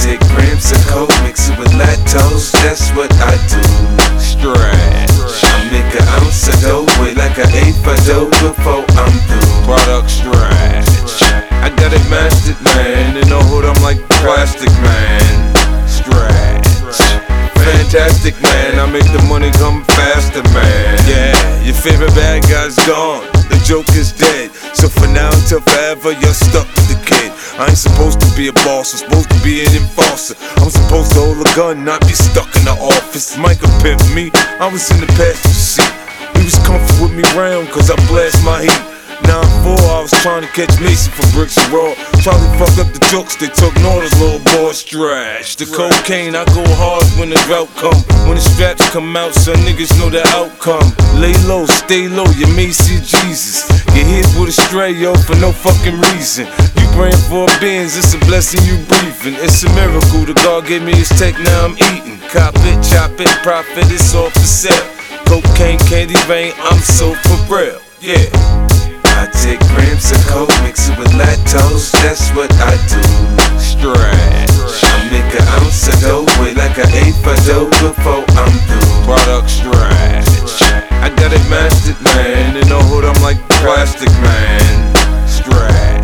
take grams of coke, mix it with lactose, that's what I do. Stretch. I make an ounce of dough, weigh like an eighth of dough before I'm through. Product stretch. I got it mastered, man. In the hood, I'm like plastic, man. Stretch. Fantastic, man. I make the money come faster, man. Yeah, your favorite bad guy's gone. The joke is dead. So for now until forever, you're stuck with the kid. I ain't supposed to be a boss, I'm supposed to be an enforcer. I'm supposed to hold a gun, not be stuck in the office. Micah pimped me, I was in the passenger seat. He was comfortable with me round, cause I blast my heat. 9-4, I was trying to catch Mason for bricks and raw. Charlie fucked up the jokes, they took Norda's little boy stretch. The cocaine, I go hard when the drought come. When the straps come out, so niggas know the outcome. Lay low, stay low, you may see Jesus. Get hit with a stray, yo, for no fucking reason. You praying for a Benz, it's a blessing you breathing. It's a miracle, the God gave me his tech, now I'm eating. Cop it, chop it, profit, it's all for sale. Cocaine, candy rain, I'm so for real, yeah. I take grams of coke, mix it with lactose, that's what I do. Stretch. I make an ounce of dough, weigh like an eighth of dough before I'm through. Product stretch. I got it mastered, man. In the hood, I'm like plastic, man. Stretch.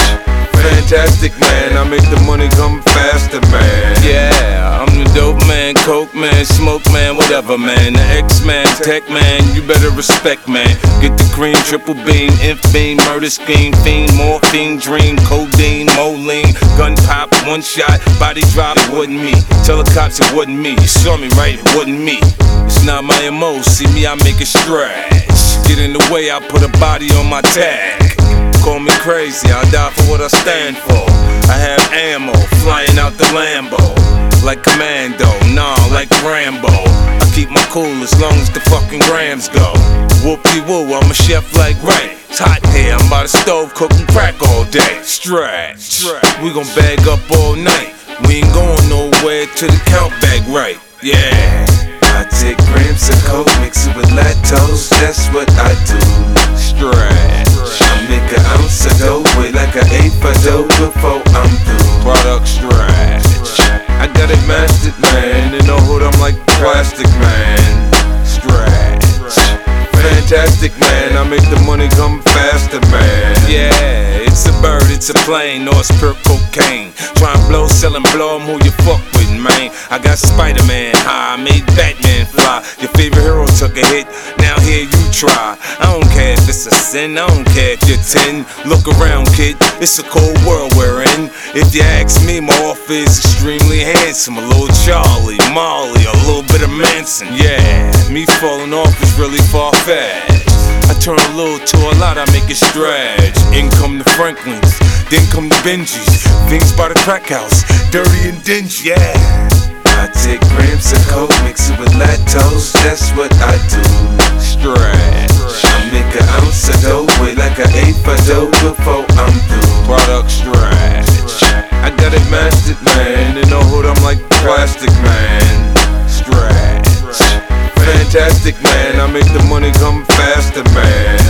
Fantastic, man. I make the money come faster, man. Yeah, I'm the dope man, coke man, smoke man, whatever man. The X-Man, tech man, you better respect man. Get the cream, triple beam, inf beam, murder scheme, fiend, morphine, dream, codeine, moline, gun pop, one shot, body drop, it wasn't me. Tell the cops it wasn't me, you saw me right, it wasn't me. It's not my MO, see me, I make it stretch. Get in the way, I put a body on my tag. Call me crazy, I die for what I stand for. I have ammo, flying out the Lambo. Like Commando, nah, like Rambo. I keep my cool as long as the fucking grams go. Whoop-de-woo, I'm a chef like Ray. It's hot here, I'm by the stove cooking crack all day. Stretch, we gon' bag up all night. We ain't going nowhere till the count bag right, yeah. I take grams of coke, mix it with lactose, that's what I do. Stretch. I make an ounce of dough, weigh like an eighth of dough before I'm through. Product stretch. I got it mastered, man. In the hood, I'm like plastic, man. Stretch. Fantastic, man. I make the money come faster, man. Yeah, it's a bird, it's a plane, or it's pure cocaine. Try and blow, sell and blow 'em who you fuck with, man. I got Spider-Man high, I made Batman fly. Your favorite hero took a hit, now here you try. I don't care if it's a sin, I don't care if you're 10. Look around, kid, it's a cold world we're in. If you ask me, my offer is extremely handsome. A little Charlie, Molly, a little bit of Manson. Yeah, me falling off is really far-fetched. I turn a little to a lot, I make it stretch. In come the Franklins, then come the Benjis. Things by the crack house, dirty and dingy, yeah. I take grams of coke, mix it with lactose, that's what I do. Stretch. I make an ounce of dough, weigh like an eighth of dough before I'm through. Product stretch. I got it mastered, man. In the hood, I'm like plastic, man. Stretch. Fantastic, man. I make the money come faster, man.